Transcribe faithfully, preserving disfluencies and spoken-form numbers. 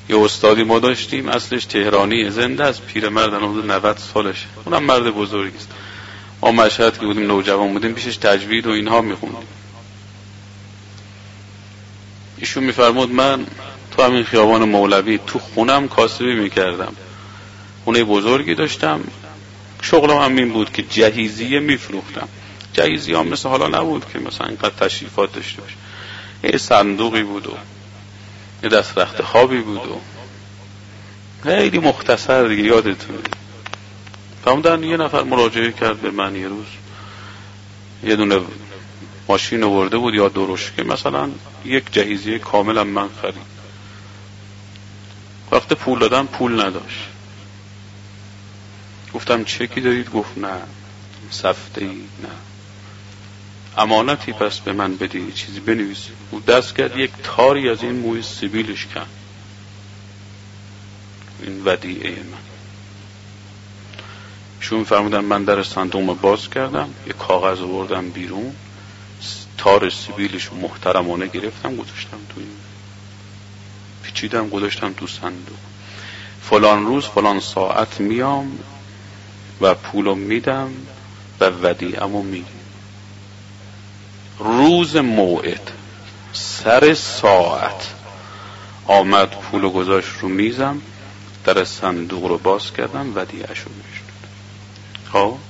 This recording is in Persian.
یه استادی ما داشتیم، اصلش تهرانی، زنده از پیرمرد، حدود نود سالشه، اونم مرد بزرگی است. ما مشهد که بودیم نوجوان بودیم پیشش تجوید و اینها میخوندیم. ایشون میفرمود من تو همین خیابان مولوی تو خونم کاسبی میکردم، خونه بزرگی داشتم، شغلم هم این بود که جهیزیه میفروختم. جهیزیه هم مثل حالا نبود که مثلا اینقدر تشریفات داشته باشه، یه صندوقی بود و یه دست رخت خوابی بود و خیلی مختصر دیگه، یادتونه. فرمودن یه نفر مراجعه کرد به من یه روز، یه دونه ماشین آورده بود یا درشکه، مثلا یک جهیزیه کاملا من خرید. وقت پول دادم پول نداشت. گفتم چکی دارید؟ گفت نه. سفته ای؟ نه. امانتی پس به من بدی، چیزی بنویس. او دست کرد یک تاری از این موی سیبیلش کن، این ودیعه من. شون فرمودن من در صندوق باز کردم، یک کاغذ آوردم بیرون، تار سیبیلش محترمانه گرفتم گذاشتم تو این، پیچیدم گذاشتم تو صندوق. فلان روز فلان ساعت میام و پولو میدم و ودیعمو میگی. روز موعد سر ساعت آمد، پولو گذاشت رو میزم، در صندوق رو باز کردم، ودیعشو بهش دادم. خب